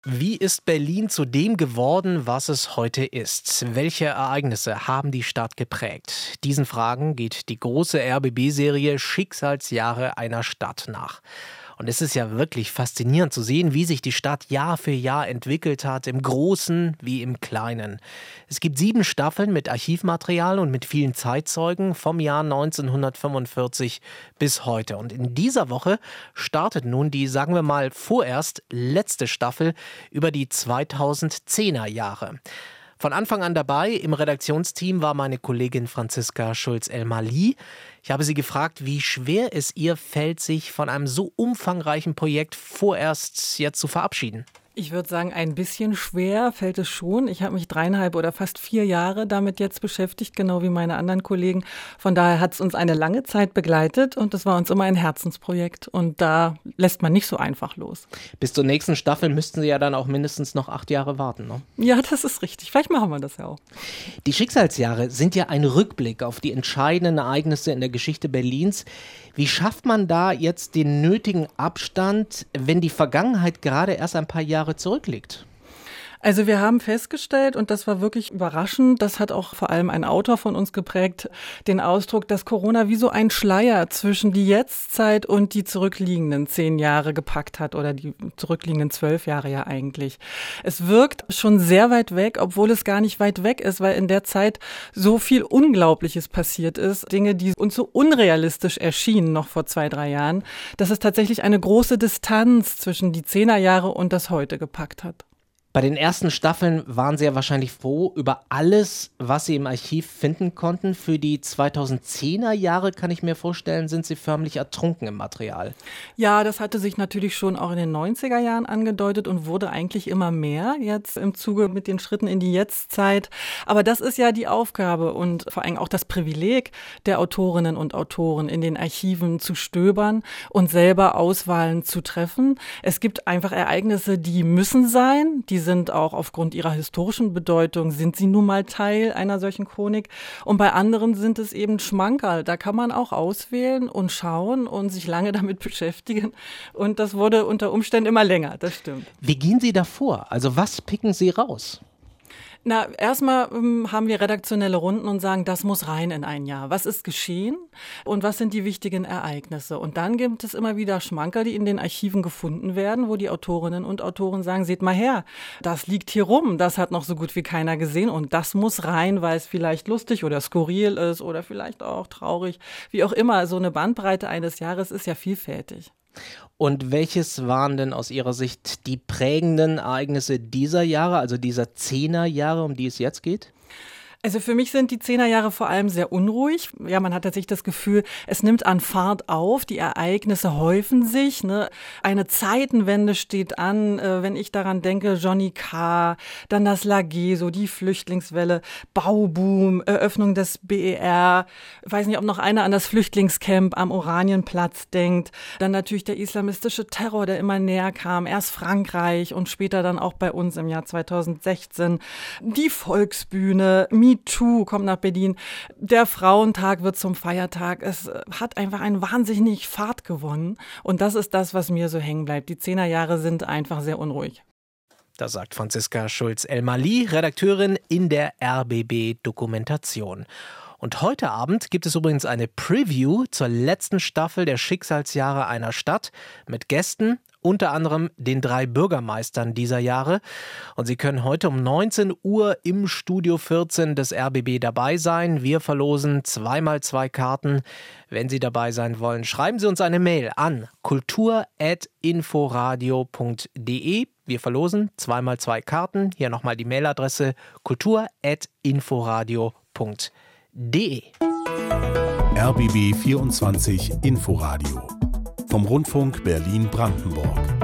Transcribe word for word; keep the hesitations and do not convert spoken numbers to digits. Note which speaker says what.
Speaker 1: Wie ist Berlin zu dem geworden, was es heute ist? Welche Ereignisse haben die Stadt geprägt? Diesen Fragen geht die große R B B-Serie Schicksalsjahre einer Stadt nach. Und es ist ja wirklich faszinierend zu sehen, wie sich die Stadt Jahr für Jahr entwickelt hat, im Großen wie im Kleinen. Es gibt sieben Staffeln mit Archivmaterial und mit vielen Zeitzeugen vom Jahr neunzehnhundertfünfundvierzig bis heute. Und in dieser Woche startet nun die, sagen wir mal, vorerst letzte Staffel über die zweitausendzehner Jahre. Von Anfang an dabei im Redaktionsteam war meine Kollegin Franziska Schulz-Elmali. Ich habe sie gefragt, wie schwer es ihr fällt, sich von einem so umfangreichen Projekt vorerst jetzt zu verabschieden.
Speaker 2: Ich würde sagen, ein bisschen schwer fällt es schon. Ich habe mich dreieinhalb oder fast vier Jahre damit jetzt beschäftigt, genau wie meine anderen Kollegen. Von daher hat es uns eine lange Zeit begleitet und das war uns immer ein Herzensprojekt. Und da lässt man nicht so einfach los.
Speaker 1: Bis zur nächsten Staffel müssten Sie ja dann auch mindestens noch acht Jahre warten, ne?
Speaker 2: Ja, das ist richtig. Vielleicht machen wir das ja auch.
Speaker 1: Die Schicksalsjahre sind ja ein Rückblick auf die entscheidenden Ereignisse in der Geschichte Berlins. Wie schafft man da jetzt den nötigen Abstand, wenn die Vergangenheit gerade erst ein paar Jahre zurückliegt?
Speaker 2: Also wir haben festgestellt, und das war wirklich überraschend, das hat auch vor allem ein Autor von uns geprägt, den Ausdruck, dass Corona wie so ein Schleier zwischen die Jetztzeit und die zurückliegenden zehn Jahre gepackt hat oder die zurückliegenden zwölf Jahre ja eigentlich. Es wirkt schon sehr weit weg, obwohl es gar nicht weit weg ist, weil in der Zeit so viel Unglaubliches passiert ist, Dinge, die uns so unrealistisch erschienen noch vor zwei, drei Jahren, dass es tatsächlich eine große Distanz zwischen die Zehnerjahre und das Heute gepackt hat.
Speaker 1: Bei den ersten Staffeln waren Sie ja wahrscheinlich froh über alles, was Sie im Archiv finden konnten. Für die zweitausendzehner Jahre, kann ich mir vorstellen, sind Sie förmlich ertrunken im Material.
Speaker 2: Ja, das hatte sich natürlich schon auch in den neunziger Jahren angedeutet und wurde eigentlich immer mehr jetzt im Zuge mit den Schritten in die Jetztzeit. Aber das ist ja die Aufgabe und vor allem auch das Privileg der Autorinnen und Autoren, in den Archiven zu stöbern und selber Auswahlen zu treffen. Es gibt einfach Ereignisse, die müssen sein, die sind auch aufgrund ihrer historischen Bedeutung, sind sie nun mal Teil einer solchen Chronik. Und bei anderen sind es eben Schmankerl. Da kann man auch auswählen und schauen und sich lange damit beschäftigen. Und das wurde unter Umständen immer länger, das stimmt.
Speaker 1: Wie gehen Sie da vor? Also was picken Sie raus?
Speaker 2: Na, erstmal ähm, haben wir redaktionelle Runden und sagen, das muss rein in ein Jahr. Was ist geschehen und was sind die wichtigen Ereignisse? Und dann gibt es immer wieder Schmankerl, die in den Archiven gefunden werden, wo die Autorinnen und Autoren sagen, seht mal her, das liegt hier rum, das hat noch so gut wie keiner gesehen und das muss rein, weil es vielleicht lustig oder skurril ist oder vielleicht auch traurig. Wie auch immer, so eine Bandbreite eines Jahres ist ja vielfältig.
Speaker 1: Und welches waren denn aus Ihrer Sicht die prägenden Ereignisse dieser Jahre, also dieser Zehnerjahre, um die es jetzt geht?
Speaker 2: Also für mich sind die Zehnerjahre vor allem sehr unruhig. Ja, man hat tatsächlich das Gefühl, es nimmt an Fahrt auf, die Ereignisse häufen sich, ne? Eine Zeitenwende steht an, äh, wenn ich daran denke, Johnny K., dann das Lageso, die Flüchtlingswelle, Bauboom, Eröffnung des B E R, ich weiß nicht, ob noch einer an das Flüchtlingscamp am Oranienplatz denkt, dann natürlich der islamistische Terror, der immer näher kam, erst Frankreich und später dann auch bei uns im Jahr zweitausendsechzehn, die Volksbühne, MeToo kommt nach Berlin. Der Frauentag wird zum Feiertag. Es hat einfach einen wahnsinnig Fahrt gewonnen. Und das ist das, was mir so hängen bleibt. Die Zehnerjahre sind einfach sehr unruhig.
Speaker 1: Das sagt Franziska Schulz-Elmali, Redakteurin in der R B B-Dokumentation. Und heute Abend gibt es übrigens eine Preview zur letzten Staffel der Schicksalsjahre einer Stadt mit Gästen, unter anderem den drei Bürgermeistern dieser Jahre. Und Sie können heute um neunzehn Uhr im Studio vierzehn des R B B dabei sein. Wir verlosen zweimal zwei Karten. Wenn Sie dabei sein wollen, schreiben Sie uns eine Mail an kultur at inforadio punkt de. Wir verlosen zweimal zwei Karten. Hier nochmal die Mailadresse kultur at inforadio punkt de.
Speaker 3: R B B vierundzwanzig Inforadio vom Rundfunk Berlin-Brandenburg.